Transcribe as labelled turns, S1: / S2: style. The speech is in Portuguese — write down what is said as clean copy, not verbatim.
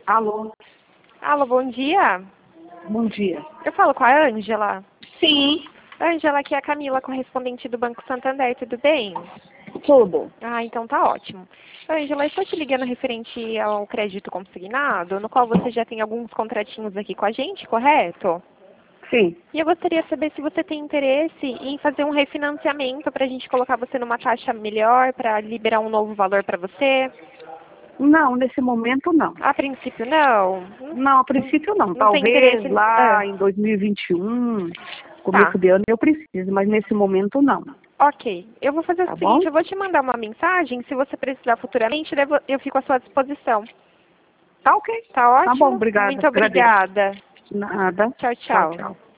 S1: Alô,
S2: Alô, bom dia.
S1: bom dia.
S2: Eu falo com a Ângela.
S1: Sim,
S2: Ângela, aqui é a Camila, correspondente do Banco Santander, tudo bem?
S1: tudo.
S2: Ah, então tá ótimo. Ângela, eu estou te ligando referente ao crédito consignado, no qual você já tem alguns contratinhos aqui com a gente, correto?
S1: Sim.
S2: E eu gostaria de saber se você tem interesse em fazer um refinanciamento para a gente colocar você numa taxa melhor, para liberar um novo valor para você.
S1: Não, nesse momento não.
S2: A princípio, não.
S1: Não, a princípio não.
S2: Não tem
S1: Talvez
S2: interesse.
S1: lá em 2021,
S2: Tá.
S1: começo de ano, eu precise, mas nesse momento não.
S2: Ok, eu vou fazer
S1: Tá
S2: o
S1: bom?
S2: seguinte, eu vou te mandar uma mensagem, se você precisar futuramente, eu fico à sua disposição.
S1: Tá ok.
S2: Tá
S1: Tá bom,
S2: ótimo?
S1: obrigada.
S2: Muito
S1: Agradeço.
S2: obrigada.
S1: Nada.
S2: Tchau,
S1: Tchau,
S2: tchau.
S1: tchau.